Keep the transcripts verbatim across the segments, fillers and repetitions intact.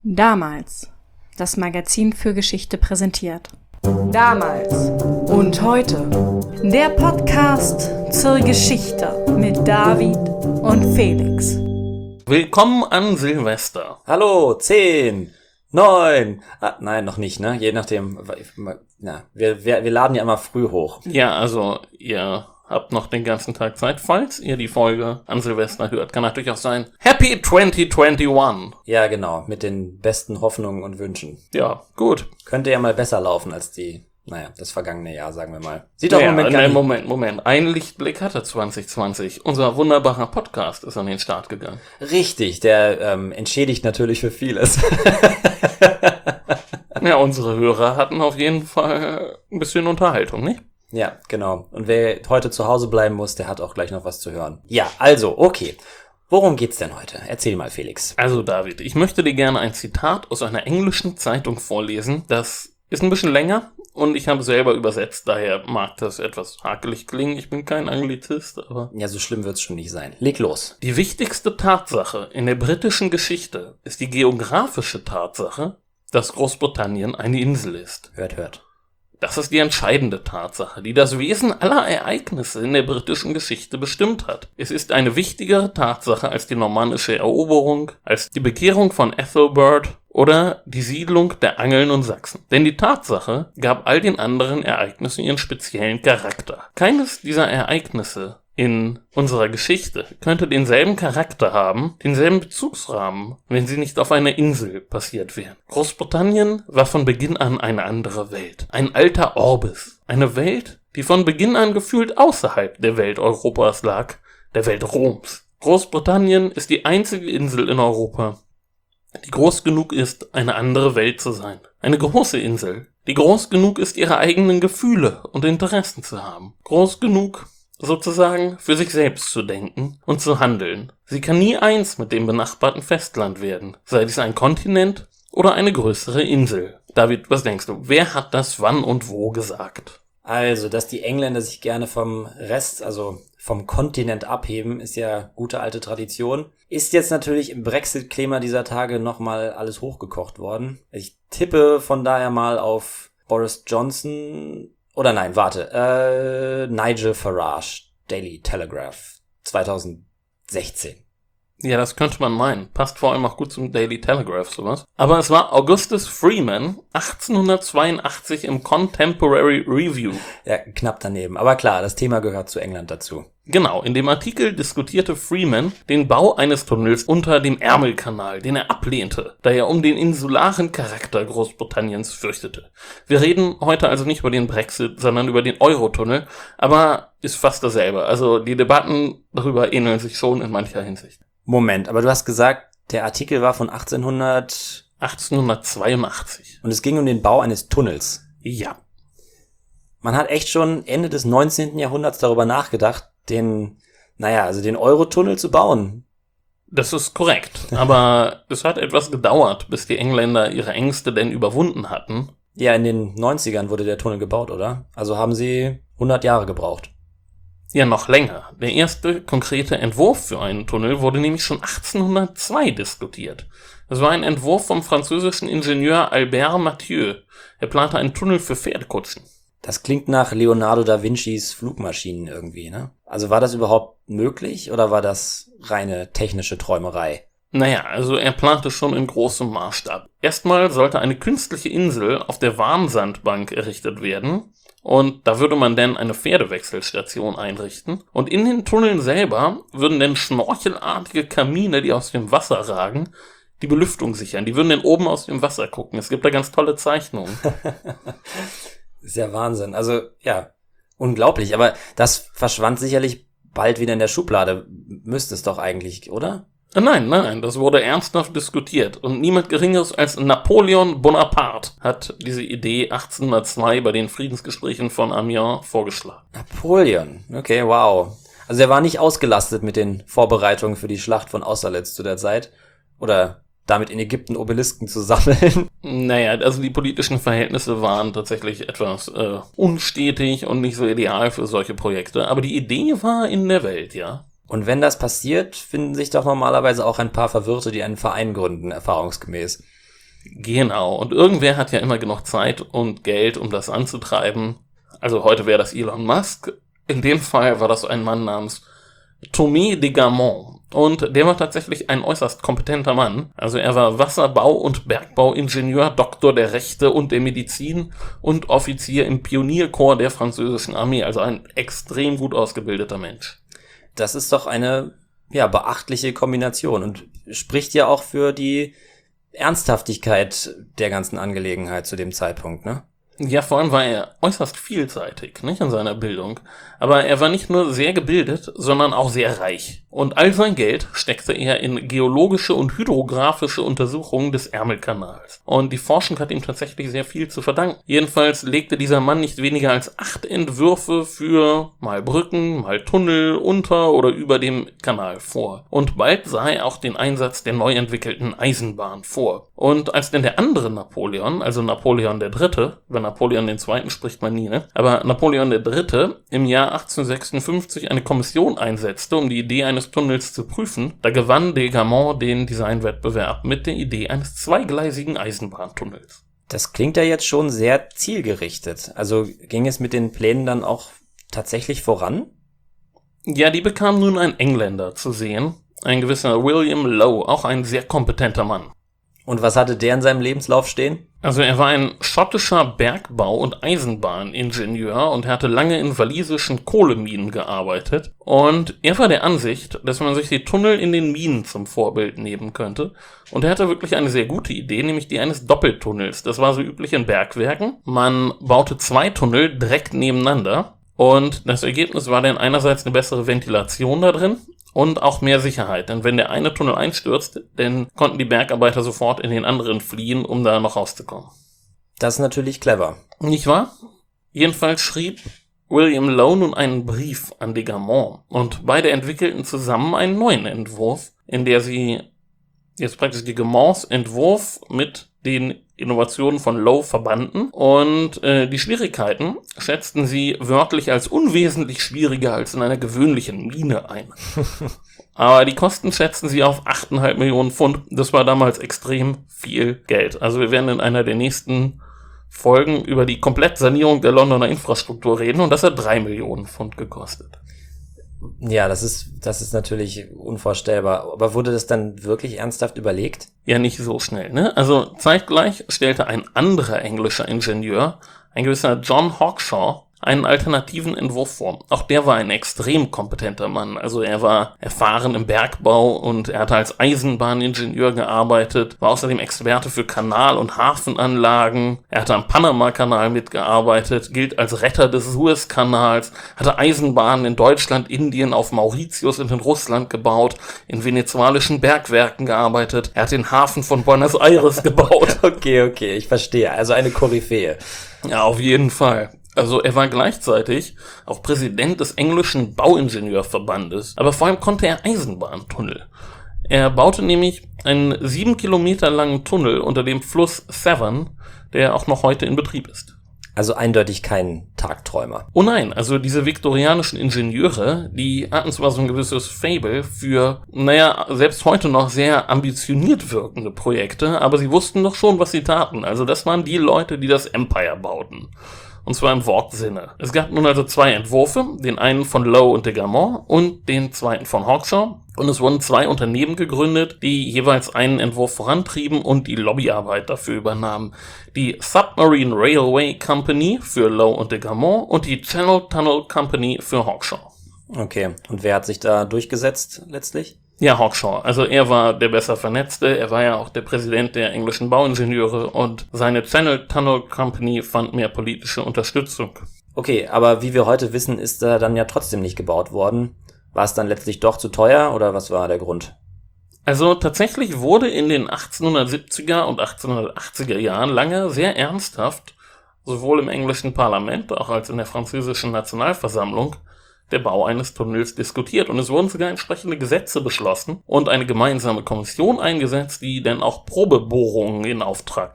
Damals. Das Magazin für Geschichte präsentiert. Damals und heute. Der Podcast zur Geschichte mit David und Felix. Willkommen an Silvester. Hallo, zehn, neun, ah, nein, noch nicht, ne? Je nachdem, na, wir, wir, wir laden ja immer früh hoch. Ja, also ihr habt noch den ganzen Tag Zeit, falls ihr die Folge an Silvester hört. Kann natürlich auch sein. Happy zwanzig einundzwanzig. Ja, genau, mit den besten Hoffnungen und Wünschen. Ja, gut. Könnte ja mal besser laufen als die, naja, das vergangene Jahr, sagen wir mal. Sieht doch naja, im Moment gar nein, nicht... Moment, Moment. Ein Lichtblick hatte zwanzig zwanzig. Unser wunderbarer Podcast ist an den Start gegangen. Richtig, der ähm, entschädigt natürlich für vieles. Ja, unsere Hörer hatten auf jeden Fall ein bisschen Unterhaltung, nicht? Ja, genau. Und wer heute zu Hause bleiben muss, der hat auch gleich noch was zu hören. Ja, also, okay. Worum geht's denn heute? Erzähl mal, Felix. Also, David, ich möchte dir gerne ein Zitat aus einer englischen Zeitung vorlesen. Das ist ein bisschen länger und ich habe selber übersetzt, daher mag das etwas hakelig klingen. Ich bin kein Anglizist, aber... Ja, so schlimm wird's schon nicht sein. Leg los. Die wichtigste Tatsache in der britischen Geschichte ist die geografische Tatsache, dass Großbritannien eine Insel ist. Hört, hört. Das ist die entscheidende Tatsache, die das Wesen aller Ereignisse in der britischen Geschichte bestimmt hat. Es ist eine wichtigere Tatsache als die normannische Eroberung, als die Bekehrung von Ethelbert oder die Siedlung der Angeln und Sachsen. Denn die Tatsache gab all den anderen Ereignissen ihren speziellen Charakter. Keines dieser Ereignisse in unserer Geschichte könnte denselben Charakter haben, denselben Bezugsrahmen, wenn sie nicht auf einer Insel passiert wären. Großbritannien war von Beginn an eine andere Welt. Ein alter Orbis. Eine Welt, die von Beginn an gefühlt außerhalb der Welt Europas lag, der Welt Roms. Großbritannien ist die einzige Insel in Europa, die groß genug ist, eine andere Welt zu sein. Eine große Insel, die groß genug ist, ihre eigenen Gefühle und Interessen zu haben. Groß genug, sozusagen für sich selbst zu denken und zu handeln. Sie kann nie eins mit dem benachbarten Festland werden, sei dies ein Kontinent oder eine größere Insel. David, was denkst du, wer hat das wann und wo gesagt? Also, dass die Engländer sich gerne vom Rest, also vom Kontinent abheben, ist ja gute alte Tradition. Ist jetzt natürlich im Brexit-Klima dieser Tage nochmal alles hochgekocht worden. Ich tippe von daher mal auf Boris Johnson... Oder nein, warte. Äh, Nigel Farage, Daily Telegraph, zwanzig sechzehn. Ja, das könnte man meinen. Passt vor allem auch gut zum Daily Telegraph, sowas. Aber es war Augustus Freeman, achtzehnhundertzweiundachtzig im Contemporary Review. Ja, knapp daneben. Aber klar, das Thema gehört zu England dazu. Genau, in dem Artikel diskutierte Freeman den Bau eines Tunnels unter dem Ärmelkanal, den er ablehnte, da er um den insularen Charakter Großbritanniens fürchtete. Wir reden heute also nicht über den Brexit, sondern über den Eurotunnel, aber ist fast dasselbe. Also die Debatten darüber ähneln sich schon in mancher Hinsicht. Moment, aber du hast gesagt, der Artikel war von achtzehnhundert... achtzehnhundertzweiundachtzig. Und es ging um den Bau eines Tunnels. Ja. Man hat echt schon Ende des neunzehnten Jahrhunderts darüber nachgedacht, den, naja, also den Eurotunnel zu bauen. Das ist korrekt, aber es hat etwas gedauert, bis die Engländer ihre Ängste denn überwunden hatten. Ja, in den neunzigern wurde der Tunnel gebaut, oder? Also haben sie hundert Jahre gebraucht. Ja, noch länger. Der erste konkrete Entwurf für einen Tunnel wurde nämlich schon achtzehnhundertzwei diskutiert. Es war ein Entwurf vom französischen Ingenieur Albert Mathieu. Er plante einen Tunnel für Pferdekutschen. Das klingt nach Leonardo da Vincis Flugmaschinen irgendwie, ne? Also war das überhaupt möglich oder war das reine technische Träumerei? Naja, also er plante schon in großem Maßstab. Erstmal sollte eine künstliche Insel auf der Warnsandbank errichtet werden. Und da würde man dann eine Pferdewechselstation einrichten. Und in den Tunneln selber würden dann schnorchelartige Kamine, die aus dem Wasser ragen, die Belüftung sichern. Die würden dann oben aus dem Wasser gucken. Es gibt da ganz tolle Zeichnungen. Ist ja Wahnsinn. Also, ja, unglaublich. Aber das verschwand sicherlich bald wieder in der Schublade. Müsste es doch eigentlich, oder? Nein, nein, das wurde ernsthaft diskutiert. Und niemand Geringeres als Napoleon Bonaparte hat diese Idee achtzehnhundertzwei bei den Friedensgesprächen von Amiens vorgeschlagen. Napoleon, okay, wow. Also er war nicht ausgelastet mit den Vorbereitungen für die Schlacht von Austerlitz zu der Zeit. Oder damit in Ägypten Obelisken zu sammeln. Naja, also die politischen Verhältnisse waren tatsächlich etwas äh, unstetig und nicht so ideal für solche Projekte. Aber die Idee war in der Welt, ja. Und wenn das passiert, finden sich doch normalerweise auch ein paar Verwirrte, die einen Verein gründen, erfahrungsgemäß. Genau, und irgendwer hat ja immer genug Zeit und Geld, um das anzutreiben. Also heute wäre das Elon Musk. In dem Fall war das ein Mann namens Thomas de Gamond. Und der war tatsächlich ein äußerst kompetenter Mann. Also er war Wasserbau- und Bergbauingenieur, Doktor der Rechte und der Medizin und Offizier im Pionierkorps der französischen Armee. Also ein extrem gut ausgebildeter Mensch. Das ist doch eine, ja, beachtliche Kombination und spricht ja auch für die Ernsthaftigkeit der ganzen Angelegenheit zu dem Zeitpunkt, ne? Ja, vor allem war er äußerst vielseitig, nicht, in seiner Bildung. Aber er war nicht nur sehr gebildet, sondern auch sehr reich. Und all sein Geld steckte er in geologische und hydrographische Untersuchungen des Ärmelkanals. Und die Forschung hat ihm tatsächlich sehr viel zu verdanken. Jedenfalls legte dieser Mann nicht weniger als acht Entwürfe für mal Brücken, mal Tunnel unter oder über dem Kanal vor. Und bald sah er auch den Einsatz der neu entwickelten Eisenbahn vor. Und als denn der andere Napoleon, also Napoleon der Dritte, über Napoleon den Zweiten spricht man nie, ne? Aber Napoleon der Dritte im Jahr achtzehnhundertsechsundfünfzig eine Kommission einsetzte, um die Idee eines Tunnels zu prüfen, da gewann de Gamond den Designwettbewerb mit der Idee eines zweigleisigen Eisenbahntunnels. Das klingt ja jetzt schon sehr zielgerichtet. Also ging es mit den Plänen dann auch tatsächlich voran? Ja, die bekam nun ein Engländer zu sehen, ein gewisser William Lowe, auch ein sehr kompetenter Mann. Und was hatte der in seinem Lebenslauf stehen? Also er war ein schottischer Bergbau- und Eisenbahningenieur und er hatte lange in walisischen Kohleminen gearbeitet. Und er war der Ansicht, dass man sich die Tunnel in den Minen zum Vorbild nehmen könnte. Und er hatte wirklich eine sehr gute Idee, nämlich die eines Doppeltunnels. Das war so üblich in Bergwerken. Man baute zwei Tunnel direkt nebeneinander. Und das Ergebnis war dann einerseits eine bessere Ventilation da drin und auch mehr Sicherheit. Denn wenn der eine Tunnel einstürzt, dann konnten die Bergarbeiter sofort in den anderen fliehen, um da noch rauszukommen. Das ist natürlich clever. Nicht wahr? Jedenfalls schrieb William Lowe nun einen Brief an de Gamond und beide entwickelten zusammen einen neuen Entwurf, in der sie jetzt praktisch die Gamonds Entwurf mit den Innovationen von Lowe verbanden und äh, die Schwierigkeiten schätzten sie wörtlich als unwesentlich schwieriger als in einer gewöhnlichen Mine ein. Aber die Kosten schätzten sie auf acht Komma fünf Millionen Pfund. Das war damals extrem viel Geld. Also wir werden in einer der nächsten Folgen über die Komplettsanierung der Londoner Infrastruktur reden und das hat drei Millionen Pfund gekostet. Ja, das ist, das ist natürlich unvorstellbar. Aber wurde das dann wirklich ernsthaft überlegt? Ja, nicht so schnell, ne? Also zeitgleich stellte ein anderer englischer Ingenieur, ein gewisser John Hawkshaw, einen alternativen Entwurf vor. Auch der war ein extrem kompetenter Mann. Also er war erfahren im Bergbau und er hatte als Eisenbahningenieur gearbeitet, war außerdem Experte für Kanal- und Hafenanlagen. Er hatte am Panama-Kanal mitgearbeitet, gilt als Retter des Suezkanals, hatte Eisenbahnen in Deutschland, Indien, auf Mauritius und in Russland gebaut, in venezuelischen Bergwerken gearbeitet. Er hat den Hafen von Buenos Aires gebaut. Okay, okay, ich verstehe. Also eine Koryphäe. Ja, auf jeden Fall. Also er war gleichzeitig auch Präsident des englischen Bauingenieurverbandes, aber vor allem konnte er Eisenbahntunnel. Er baute nämlich einen sieben Kilometer langen Tunnel unter dem Fluss Severn, der auch noch heute in Betrieb ist. Also eindeutig kein Tagträumer. Oh nein, also diese viktorianischen Ingenieure, die hatten zwar so ein gewisses Faible für, naja, selbst heute noch sehr ambitioniert wirkende Projekte, aber sie wussten doch schon, was sie taten. Also das waren die Leute, die das Empire bauten. Und zwar im Wortsinne. Es gab nun also zwei Entwürfe, den einen von Lowe und de Gamond und den zweiten von Hawkshaw. Und es wurden zwei Unternehmen gegründet, die jeweils einen Entwurf vorantrieben und die Lobbyarbeit dafür übernahmen. Die Submarine Railway Company für Lowe und de Gamond und die Channel Tunnel Company für Hawkshaw. Okay, und wer hat sich da durchgesetzt letztlich? Ja, Hawkshaw. Also er war der besser Vernetzte, er war ja auch der Präsident der englischen Bauingenieure und seine Channel Tunnel Company fand mehr politische Unterstützung. Okay, aber wie wir heute wissen, ist er dann ja trotzdem nicht gebaut worden. War es dann letztlich doch zu teuer oder was war der Grund? Also tatsächlich wurde in den achtzehnhundertsiebziger und achtzehnhundertachtziger Jahren lange sehr ernsthaft, sowohl im englischen Parlament auch als in der französischen Nationalversammlung, der Bau eines Tunnels diskutiert. Und es wurden sogar entsprechende Gesetze beschlossen und eine gemeinsame Kommission eingesetzt, die dann auch Probebohrungen in Auftrag gab.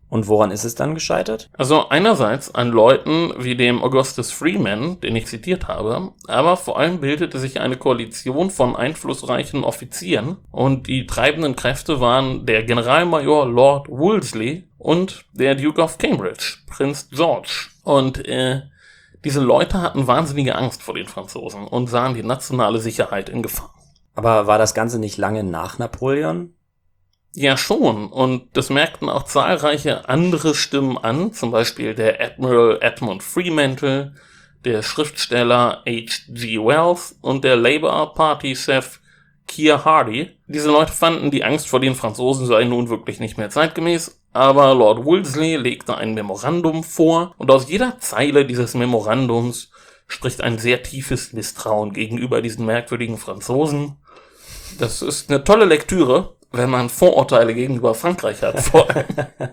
Und woran ist es dann gescheitert? Also einerseits an Leuten wie dem Augustus Freeman, den ich zitiert habe, aber vor allem bildete sich eine Koalition von einflussreichen Offizieren und die treibenden Kräfte waren der Generalmajor Lord Wolseley und der Duke of Cambridge, Prinz George. Und äh, diese Leute hatten wahnsinnige Angst vor den Franzosen und sahen die nationale Sicherheit in Gefahr. Aber war das Ganze nicht lange nach Napoleon? Ja, schon. Und das merkten auch zahlreiche andere Stimmen an, zum Beispiel der Admiral Edmund Fremantle, der Schriftsteller H G Wells und der Labour Party-Chef Keir Hardie. Diese Leute fanden, die Angst vor den Franzosen sei nun wirklich nicht mehr zeitgemäß, aber Lord Wolseley legte ein Memorandum vor und aus jeder Zeile dieses Memorandums spricht ein sehr tiefes Misstrauen gegenüber diesen merkwürdigen Franzosen. Das ist eine tolle Lektüre, wenn man Vorurteile gegenüber Frankreich hat, vor allem.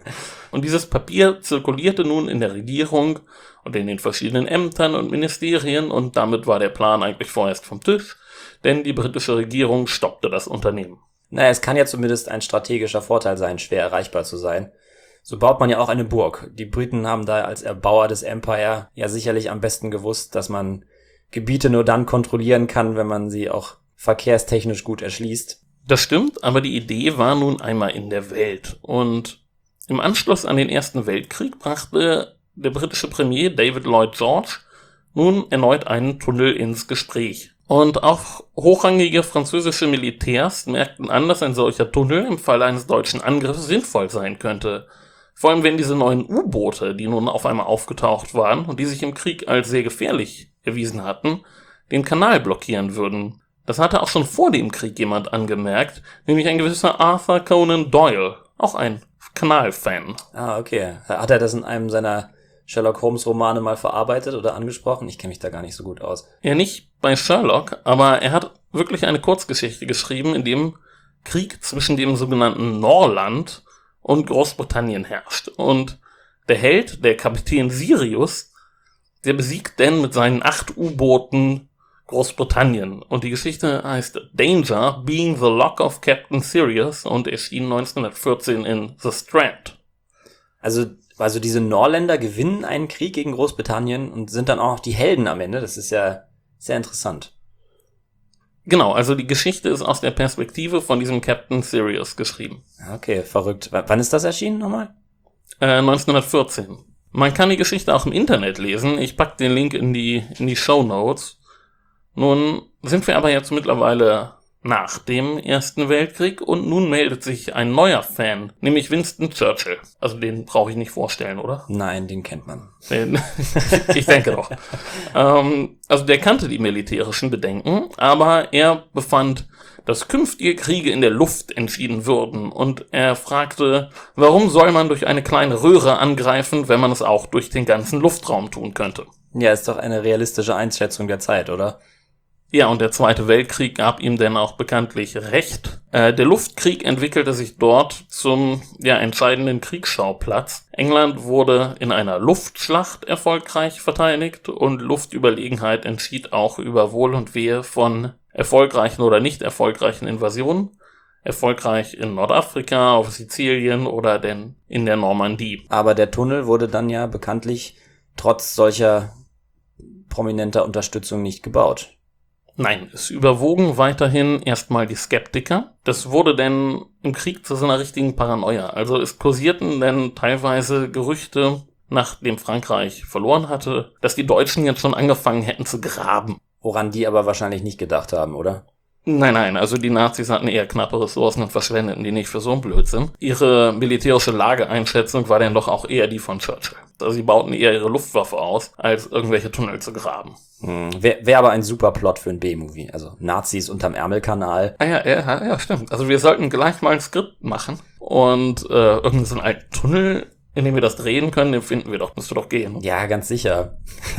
Und dieses Papier zirkulierte nun in der Regierung und in den verschiedenen Ämtern und Ministerien und damit war der Plan eigentlich vorerst vom Tisch, denn die britische Regierung stoppte das Unternehmen. Naja, es kann ja zumindest ein strategischer Vorteil sein, schwer erreichbar zu sein. So baut man ja auch eine Burg. Die Briten haben da als Erbauer des Empire ja sicherlich am besten gewusst, dass man Gebiete nur dann kontrollieren kann, wenn man sie auch verkehrstechnisch gut erschließt. Das stimmt, aber die Idee war nun einmal in der Welt. Und im Anschluss an den Ersten Weltkrieg brachte der britische Premier David Lloyd George nun erneut einen Tunnel ins Gespräch. Und auch hochrangige französische Militärs merkten an, dass ein solcher Tunnel im Falle eines deutschen Angriffs sinnvoll sein könnte. Vor allem wenn diese neuen U-Boote, die nun auf einmal aufgetaucht waren und die sich im Krieg als sehr gefährlich erwiesen hatten, den Kanal blockieren würden. Das hatte auch schon vor dem Krieg jemand angemerkt, nämlich ein gewisser Arthur Conan Doyle, auch ein Kanalfan. Ah, okay. Hat er das in einem seiner Sherlock Holmes Romane mal verarbeitet oder angesprochen? Ich kenne mich da gar nicht so gut aus. Ja, nicht bei Sherlock, aber er hat wirklich eine Kurzgeschichte geschrieben, in dem Krieg zwischen dem sogenannten Norland und Großbritannien herrscht. Und der Held, der Kapitän Sirius, der besiegt denn mit seinen acht U-Booten Großbritannien. Und die Geschichte heißt Danger, Being the Luck of Captain Sirius und erschien neunzehnhundertvierzehn in The Strand. Also, also diese Norländer gewinnen einen Krieg gegen Großbritannien und sind dann auch noch die Helden am Ende. Das ist ja sehr interessant. Genau, also die Geschichte ist aus der Perspektive von diesem Captain Sirius geschrieben. Okay, verrückt. W- wann ist das erschienen nochmal? Äh, neunzehnhundertvierzehn. Man kann die Geschichte auch im Internet lesen. Ich pack den Link in die, in die Shownotes. Nun sind wir aber jetzt mittlerweile nach dem Ersten Weltkrieg und nun meldet sich ein neuer Fan, nämlich Winston Churchill. Also den brauche ich nicht vorstellen, oder? Nein, den kennt man. Den, ich denke doch. ähm, also der kannte die militärischen Bedenken, aber er befand, dass künftige Kriege in der Luft entschieden würden und er fragte, warum soll man durch eine kleine Röhre angreifen, wenn man es auch durch den ganzen Luftraum tun könnte? Ja, ist doch eine realistische Einschätzung der Zeit, oder? Ja, und der Zweite Weltkrieg gab ihm dann auch bekanntlich recht. Äh, der Luftkrieg entwickelte sich dort zum ja, entscheidenden Kriegsschauplatz. England wurde in einer Luftschlacht erfolgreich verteidigt und Luftüberlegenheit entschied auch über Wohl und Wehe von erfolgreichen oder nicht erfolgreichen Invasionen. Erfolgreich in Nordafrika, auf Sizilien oder denn in der Normandie. Aber der Tunnel wurde dann ja bekanntlich trotz solcher prominenter Unterstützung nicht gebaut. Nein, es überwogen weiterhin erstmal die Skeptiker. Das wurde denn im Krieg zu so einer richtigen Paranoia. Also es kursierten denn teilweise Gerüchte, nachdem Frankreich verloren hatte, dass die Deutschen jetzt schon angefangen hätten zu graben. Woran die aber wahrscheinlich nicht gedacht haben, oder? Nein, nein, also die Nazis hatten eher knappe Ressourcen und verschwendeten die nicht für so einen Blödsinn. Ihre militärische Lageeinschätzung war dann doch auch eher die von Churchill. Also sie bauten eher ihre Luftwaffe aus, als irgendwelche Tunnel zu graben. Hm, Wäre wär aber ein super Plot für ein B-Movie. Also Nazis unterm Ärmelkanal. Ah ja, ja, ja, stimmt. Also wir sollten gleich mal ein Skript machen und äh, irgendeinen so einen alten Tunnel, in dem wir das drehen können, den finden wir doch, müsste doch gehen. Ja, ganz sicher.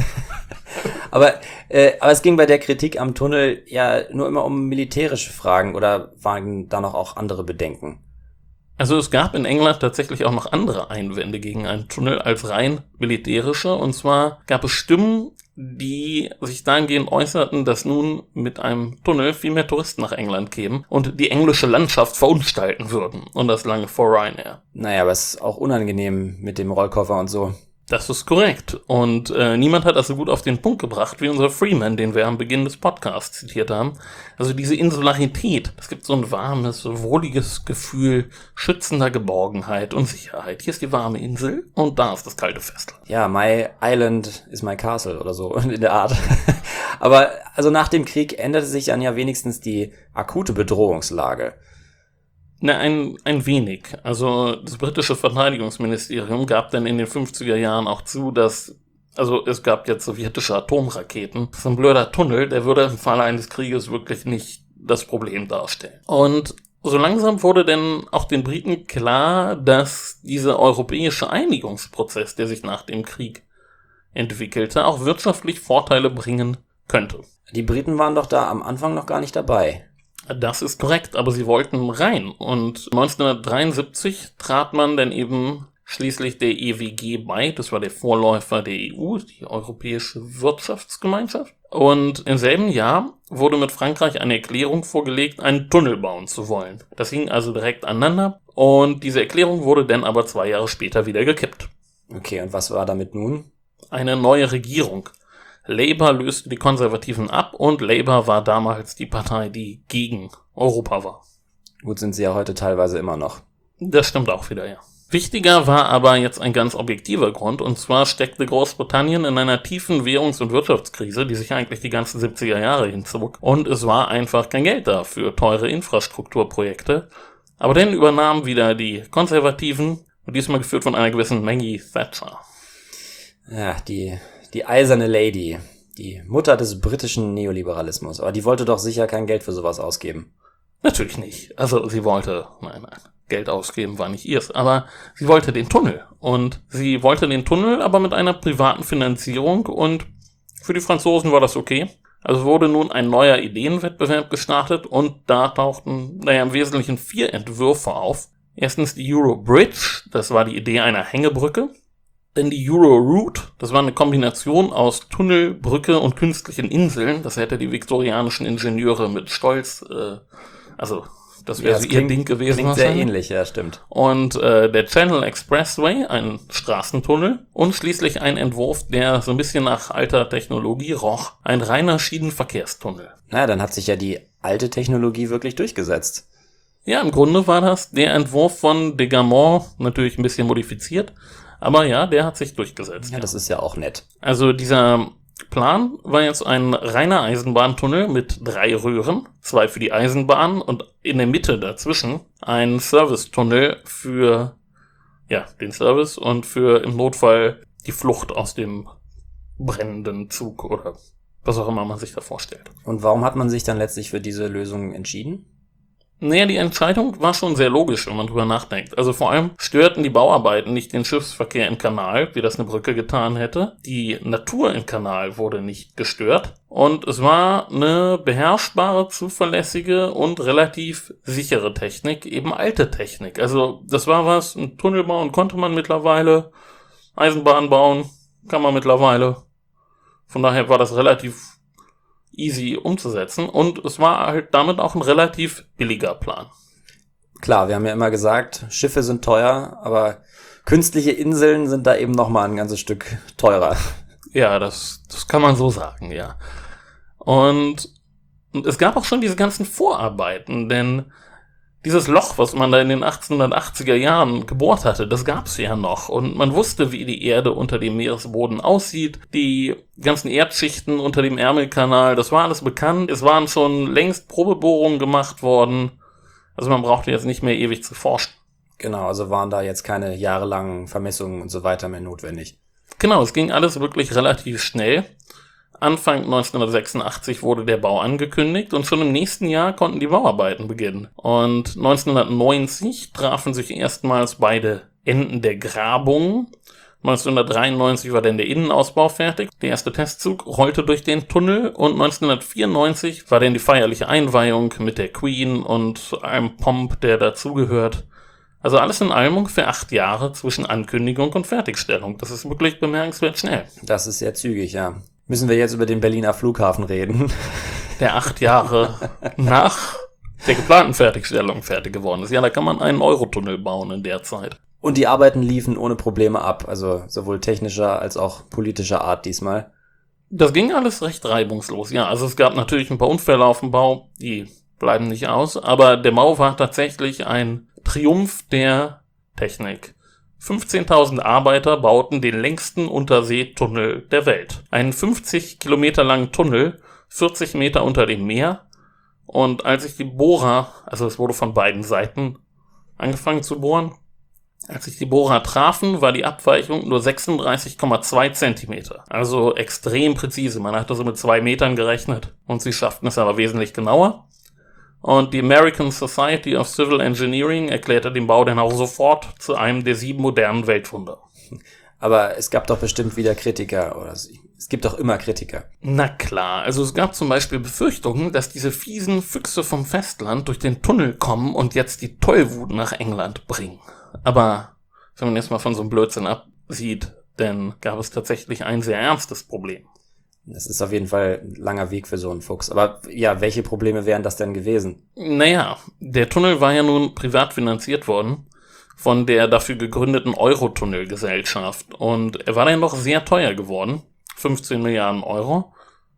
aber, äh, aber es ging bei der Kritik am Tunnel ja nur immer um militärische Fragen oder waren da noch auch andere Bedenken? Also es gab in England tatsächlich auch noch andere Einwände gegen einen Tunnel als rein militärische. Und zwar gab es Stimmen, die sich dahingehend äußerten, dass nun mit einem Tunnel viel mehr Touristen nach England kämen und die englische Landschaft verunstalten würden. Und das lange vor Ryanair. Naja, aber es ist auch unangenehm mit dem Rollkoffer und so. Das ist korrekt. Und äh, niemand hat das so gut auf den Punkt gebracht wie unser Freeman, den wir am Beginn des Podcasts zitiert haben. Also diese Insularität, es gibt so ein warmes, wohliges Gefühl schützender Geborgenheit und Sicherheit. Hier ist die warme Insel und da ist das kalte Festland. Ja, my island is my castle oder so in der Art. Aber also nach dem Krieg änderte sich dann ja wenigstens die akute Bedrohungslage. Na, ein, ein wenig. Also das britische Verteidigungsministerium gab dann in den fünfziger Jahren auch zu, dass, also es gab jetzt sowjetische Atomraketen. So ein blöder Tunnel, der würde im Falle eines Krieges wirklich nicht das Problem darstellen. Und so langsam wurde denn auch den Briten klar, dass dieser europäische Einigungsprozess, der sich nach dem Krieg entwickelte, auch wirtschaftlich Vorteile bringen könnte. Die Briten waren doch da am Anfang noch gar nicht dabei. Das ist korrekt, aber sie wollten rein. Und neunzehnhundertdreiundsiebzig trat man dann eben schließlich der E W G bei. Das war der Vorläufer der E U, die Europäische Wirtschaftsgemeinschaft. Und im selben Jahr wurde mit Frankreich eine Erklärung vorgelegt, einen Tunnel bauen zu wollen. Das hing also direkt aneinander. Und diese Erklärung wurde dann aber zwei Jahre später wieder gekippt. Okay, und was war damit nun? Eine neue Regierung. Labour löste die Konservativen ab und Labour war damals die Partei, die gegen Europa war. Gut, sind sie ja heute teilweise immer noch. Das stimmt auch wieder, ja. Wichtiger war aber jetzt ein ganz objektiver Grund, und zwar steckte Großbritannien in einer tiefen Währungs- und Wirtschaftskrise, die sich eigentlich die ganzen siebziger Jahre hinzog, und es war einfach kein Geld da für teure Infrastrukturprojekte. Aber dann übernahmen wieder die Konservativen, und diesmal geführt von einer gewissen Maggie Thatcher. Ja, die... Die eiserne Lady, die Mutter des britischen Neoliberalismus. Aber die wollte doch sicher kein Geld für sowas ausgeben. Natürlich nicht. Also sie wollte, nein, nein, Geld ausgeben war nicht ihrs, aber sie wollte den Tunnel. Und sie wollte den Tunnel aber mit einer privaten Finanzierung, und für die Franzosen war das okay. Also wurde nun ein neuer Ideenwettbewerb gestartet, und da tauchten, naja, im Wesentlichen vier Entwürfe auf. Erstens die Eurobridge, das war die Idee einer Hängebrücke. Denn die Euro-Route, das war eine Kombination aus Tunnel, Brücke und künstlichen Inseln. Das hätte die viktorianischen Ingenieure mit Stolz, äh, also das wäre ja, ihr Ding gewesen. Klingt sehr ähnlich, ja, stimmt. Und äh, der Channel Expressway, ein Straßentunnel, und schließlich ein Entwurf, der so ein bisschen nach alter Technologie roch, ein reiner Schienenverkehrstunnel. Na, dann hat sich ja die alte Technologie wirklich durchgesetzt. Ja, im Grunde war das der Entwurf von Degamont, natürlich ein bisschen modifiziert. Aber ja, der hat sich durchgesetzt. Ja, das ist ja auch nett. Also dieser Plan war jetzt ein reiner Eisenbahntunnel mit drei Röhren, zwei für die Eisenbahn und in der Mitte dazwischen ein Servicetunnel für ja den Service und für im Notfall die Flucht aus dem brennenden Zug oder was auch immer man sich da vorstellt. Und warum hat man sich dann letztlich für diese Lösung entschieden? Naja, die Entscheidung war schon sehr logisch, wenn man drüber nachdenkt. Also vor allem störten die Bauarbeiten nicht den Schiffsverkehr im Kanal, wie das eine Brücke getan hätte. Die Natur im Kanal wurde nicht gestört. Und es war eine beherrschbare, zuverlässige und relativ sichere Technik, eben alte Technik. Also das war was, ein Tunnel bauen konnte man mittlerweile, Eisenbahn bauen kann man mittlerweile. Von daher war das relativ easy umzusetzen, und es war halt damit auch ein relativ billiger Plan. Klar, wir haben ja immer gesagt, Schiffe sind teuer, aber künstliche Inseln sind da eben nochmal ein ganzes Stück teurer. Ja, das, das kann man so sagen, ja. Und, und es gab auch schon diese ganzen Vorarbeiten, denn dieses Loch, was man da in den achtzehnhundertachtziger Jahren gebohrt hatte, das gab's ja noch. Und man wusste, wie die Erde unter dem Meeresboden aussieht. Die ganzen Erdschichten unter dem Ärmelkanal, das war alles bekannt. Es waren schon längst Probebohrungen gemacht worden. Also man brauchte jetzt nicht mehr ewig zu forschen. Genau, also waren da jetzt keine jahrelangen Vermessungen und so weiter mehr notwendig. Genau, es ging alles wirklich relativ schnell. Anfang neunzehnhundertsechsundachtzig wurde der Bau angekündigt, und schon im nächsten Jahr konnten die Bauarbeiten beginnen. Und neunzehnhundertneunzig trafen sich erstmals beide Enden der Grabung. neunzehnhundertdreiundneunzig war dann der Innenausbau fertig. Der erste Testzug rollte durch den Tunnel, und neunzehnhundertvierundneunzig war dann die feierliche Einweihung mit der Queen und einem Pomp, der dazugehört. Also alles in allem ungefähr acht Jahre zwischen Ankündigung und Fertigstellung. Das ist wirklich bemerkenswert schnell. Das ist sehr zügig, ja. Müssen wir jetzt über den Berliner Flughafen reden? Der acht Jahre nach der geplanten Fertigstellung fertig geworden ist. Ja, da kann man einen Eurotunnel bauen in der Zeit. Und die Arbeiten liefen ohne Probleme ab, also sowohl technischer als auch politischer Art diesmal. Das ging alles recht reibungslos, ja. Also es gab natürlich ein paar Unfälle auf dem Bau, die bleiben nicht aus, aber der Bau war tatsächlich ein Triumph der Technik. fünfzehntausend Arbeiter bauten den längsten Unterseetunnel der Welt. Einen fünfzig Kilometer langen Tunnel, vierzig Meter unter dem Meer. Und als sich die Bohrer, also es wurde von beiden Seiten angefangen zu bohren, als sich die Bohrer trafen, war die Abweichung nur sechsunddreißig Komma zwei Zentimeter. Also extrem präzise. Man hatte so mit zwei Metern gerechnet. Und sie schafften es aber wesentlich genauer. Und die American Society of Civil Engineering erklärte den Bau dann auch sofort zu einem der sieben modernen Weltwunder. Aber es gab doch bestimmt wieder Kritiker, oder es gibt doch immer Kritiker. Na klar, also es gab zum Beispiel Befürchtungen, dass diese fiesen Füchse vom Festland durch den Tunnel kommen und jetzt die Tollwut nach England bringen. Aber wenn man jetzt mal von so einem Blödsinn absieht, dann gab es tatsächlich ein sehr ernstes Problem. Das ist auf jeden Fall ein langer Weg für so einen Fuchs. Aber ja, welche Probleme wären das denn gewesen? Naja, der Tunnel war ja nun privat finanziert worden von der dafür gegründeten Eurotunnel-Gesellschaft. Und er war dann doch sehr teuer geworden. fünfzehn Milliarden Euro.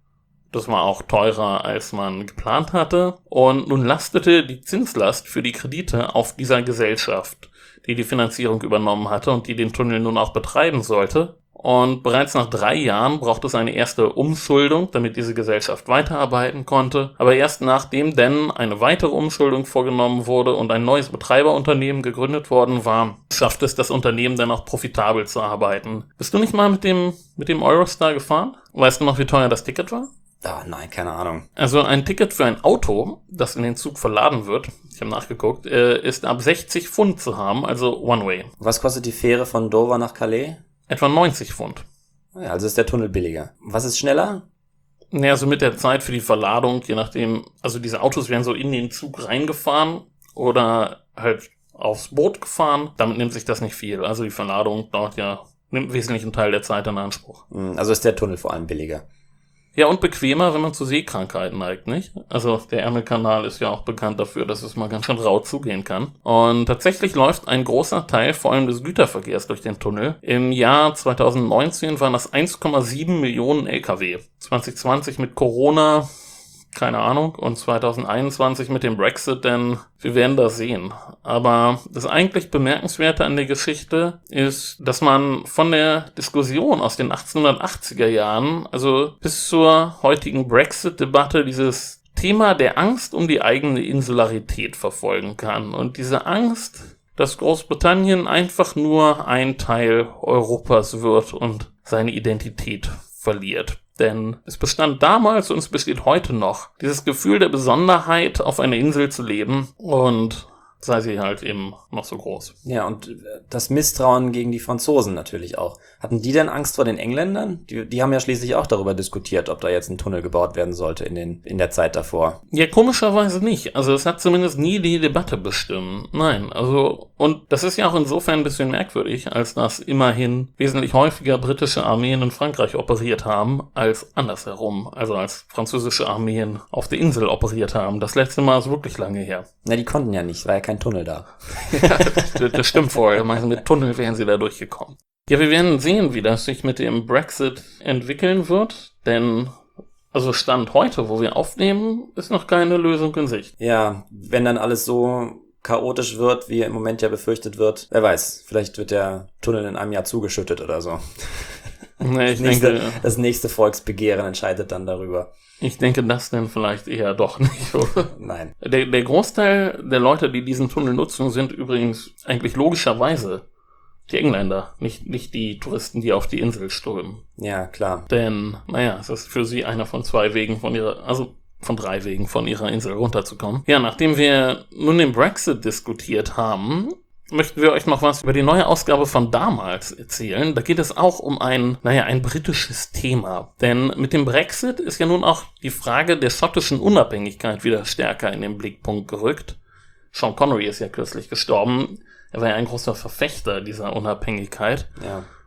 Das war auch teurer, als man geplant hatte. Und nun lastete die Zinslast für die Kredite auf dieser Gesellschaft, die die Finanzierung übernommen hatte und die den Tunnel nun auch betreiben sollte. Und bereits nach drei Jahren brauchte es eine erste Umschuldung, damit diese Gesellschaft weiterarbeiten konnte. Aber erst nachdem denn eine weitere Umschuldung vorgenommen wurde und ein neues Betreiberunternehmen gegründet worden war, schaffte es das Unternehmen dann auch profitabel zu arbeiten. Bist du nicht mal mit dem, mit dem Eurostar gefahren? Weißt du noch, wie teuer das Ticket war? Ah, nein, keine Ahnung. Also ein Ticket für ein Auto, das in den Zug verladen wird, ich habe nachgeguckt, ist ab sechzig Pfund zu haben, also One-Way. Was kostet die Fähre von Dover nach Calais? Etwa neunzig Pfund. Ja, also ist der Tunnel billiger. Was ist schneller? Naja, also mit der Zeit für die Verladung, je nachdem, also diese Autos werden so in den Zug reingefahren oder halt aufs Boot gefahren. Damit nimmt sich das nicht viel. Also die Verladung dauert ja, nimmt wesentlich einen Teil der Zeit in Anspruch. Also ist der Tunnel vor allem billiger. Ja, und bequemer, wenn man zu Seekrankheiten neigt, nicht? Also der Ärmelkanal ist ja auch bekannt dafür, dass es mal ganz schön rau zugehen kann. Und tatsächlich läuft ein großer Teil, vor allem des Güterverkehrs, durch den Tunnel. Im Jahr zwanzig neunzehn waren das eins Komma sieben Millionen L K W. zwanzig zwanzig mit Corona, keine Ahnung, und zwanzig einundzwanzig mit dem Brexit, denn wir werden das sehen. Aber das eigentlich Bemerkenswerte an der Geschichte ist, dass man von der Diskussion aus den achtzehnhundertachtziger Jahren, also bis zur heutigen Brexit-Debatte, dieses Thema der Angst um die eigene Insularität verfolgen kann. Und diese Angst, dass Großbritannien einfach nur ein Teil Europas wird und seine Identität verliert. Denn es bestand damals und es besteht heute noch dieses Gefühl der Besonderheit, auf einer Insel zu leben und sei sie halt eben noch so groß. Ja, und das Misstrauen gegen die Franzosen natürlich auch. Hatten die denn Angst vor den Engländern? Die, die haben ja schließlich auch darüber diskutiert, ob da jetzt ein Tunnel gebaut werden sollte in den in der Zeit davor. Ja, komischerweise nicht. Also es hat zumindest nie die Debatte bestimmt. Nein, also und das ist ja auch insofern ein bisschen merkwürdig, als dass immerhin wesentlich häufiger britische Armeen in Frankreich operiert haben, als andersherum. Also als französische Armeen auf der Insel operiert haben. Das letzte Mal ist wirklich lange her. Na, die konnten ja nicht, war ja kein Tunnel da. Ja, das, das stimmt vorher. Mit Tunnel wären sie da durchgekommen. Ja, wir werden sehen, wie das sich mit dem Brexit entwickeln wird, denn also Stand heute, wo wir aufnehmen, ist noch keine Lösung in Sicht. Ja, wenn dann alles so chaotisch wird, wie im Moment ja befürchtet wird, wer weiß, vielleicht wird der Tunnel in einem Jahr zugeschüttet oder so. Nee, ich das, nächste, denke, das nächste Volksbegehren entscheidet dann darüber. Ich denke, das denn vielleicht eher doch nicht, oder? Nein. Der, der Großteil der Leute, die diesen Tunnel nutzen, sind übrigens eigentlich logischerweise die Engländer, nicht, nicht die Touristen, die auf die Insel strömen. Ja, klar. Denn, naja, es ist für sie einer von zwei Wegen von ihrer, also von drei Wegen von ihrer Insel runterzukommen. Ja, nachdem wir nun den Brexit diskutiert haben, möchten wir euch noch was über die neue Ausgabe von damals erzählen. Da geht es auch um ein, naja, ein britisches Thema. Denn mit dem Brexit ist ja nun auch die Frage der schottischen Unabhängigkeit wieder stärker in den Blickpunkt gerückt. Sean Connery ist ja kürzlich gestorben. Er war ja ein großer Verfechter dieser Unabhängigkeit. Ja.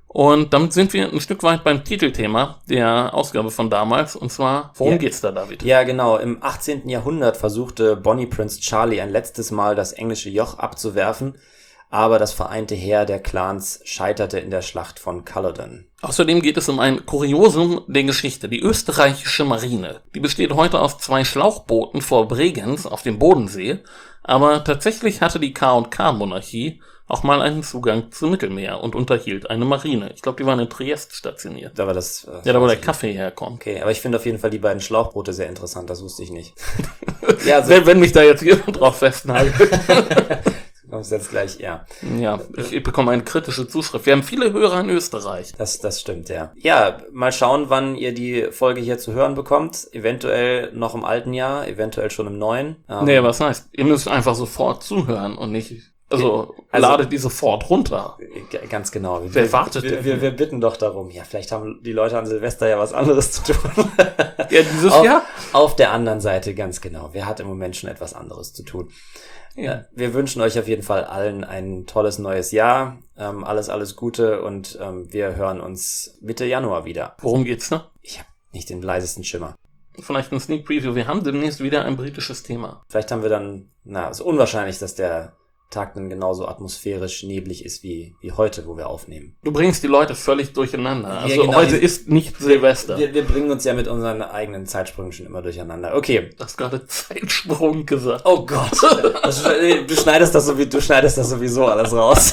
Und damit sind wir ein Stück weit beim Titelthema der Ausgabe von damals. Und zwar, worum ja. geht's da, David? Ja, genau. Im achtzehnten Jahrhundert versuchte Bonnie Prince Charlie ein letztes Mal das englische Joch abzuwerfen, aber das vereinte Heer der Clans scheiterte in der Schlacht von Culloden. Außerdem geht es um ein Kuriosum der Geschichte. Die österreichische Marine. Die besteht heute aus zwei Schlauchbooten vor Bregenz auf dem Bodensee, aber tatsächlich hatte die K und K-Monarchie auch mal einen Zugang zum Mittelmeer und unterhielt eine Marine. Ich glaube, die waren in Triest stationiert. Da war das, äh, ja, da wo der Kaffee herkommt. Okay, aber ich finde auf jeden Fall die beiden Schlauchboote sehr interessant, das wusste ich nicht. ja, also, wenn, wenn mich da jetzt jemand drauf festnagelt. Kommst jetzt gleich, ja. Ja, ich, ich bekomme eine kritische Zuschrift. Wir haben viele Hörer in Österreich. Das, das stimmt, ja. Ja, mal schauen, wann ihr die Folge hier zu hören bekommt. Eventuell noch im alten Jahr, eventuell schon im neuen. Ähm, nee, was heißt? Ihr müsst einfach sofort zuhören und nicht... Also, also ladet die sofort runter. Ganz genau. Wer wir, wartet wir, wir, wir bitten doch darum. Ja, vielleicht haben die Leute an Silvester ja was anderes zu tun. Ja, dieses auf, Jahr? Auf der anderen Seite, ganz genau. Wer hat im Moment schon etwas anderes zu tun? Ja. Wir wünschen euch auf jeden Fall allen ein tolles neues Jahr. Ähm, alles, alles Gute und ähm, wir hören uns Mitte Januar wieder. Worum geht's da? Ich habe nicht den leisesten Schimmer. Vielleicht ein Sneak Preview. Wir haben demnächst wieder ein britisches Thema. Vielleicht haben wir dann, na, es ist unwahrscheinlich, dass der Tag dann genauso atmosphärisch neblig ist wie, wie heute, wo wir aufnehmen. Du bringst die Leute völlig durcheinander. Also ja, genau. heute ist nicht Silvester. Wir, wir bringen uns ja mit unseren eigenen Zeitsprüngen schon immer durcheinander. Okay. Du hast gerade Zeitsprung gesagt. Oh Gott. Das, du, schneidest das sowieso, du schneidest das sowieso alles raus.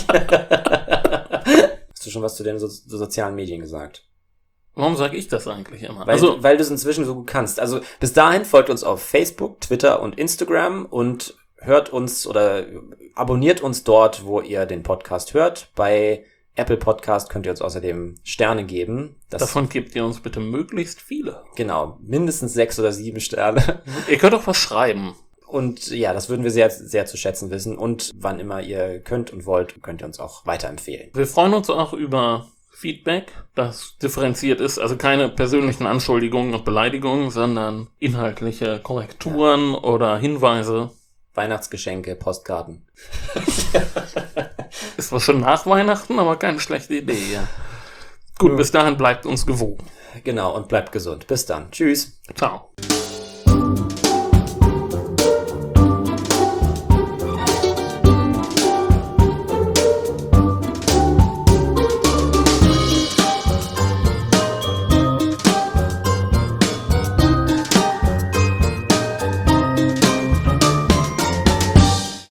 Hast du schon was zu den so, so sozialen Medien gesagt? Warum sage ich das eigentlich immer? Weil, also, weil du es inzwischen so gut kannst. Also bis dahin folgt uns auf Facebook, Twitter und Instagram und hört uns oder abonniert uns dort, wo ihr den Podcast hört. Bei Apple Podcast könnt ihr uns außerdem Sterne geben. Das Davon gebt ihr uns bitte möglichst viele. Genau, mindestens sechs oder sieben Sterne. Ihr könnt auch was schreiben. Und ja, das würden wir sehr, sehr zu schätzen wissen. Und wann immer ihr könnt und wollt, könnt ihr uns auch weiterempfehlen. Wir freuen uns auch über Feedback, das differenziert ist, also keine persönlichen Anschuldigungen und Beleidigungen, sondern inhaltliche Korrekturen ja. oder Hinweise. Weihnachtsgeschenke, Postkarten. Ist was schon nach Weihnachten, aber keine schlechte Idee, ja. Gut, bis dahin bleibt uns gewogen. Genau, und bleibt gesund. Bis dann. Tschüss. Ciao.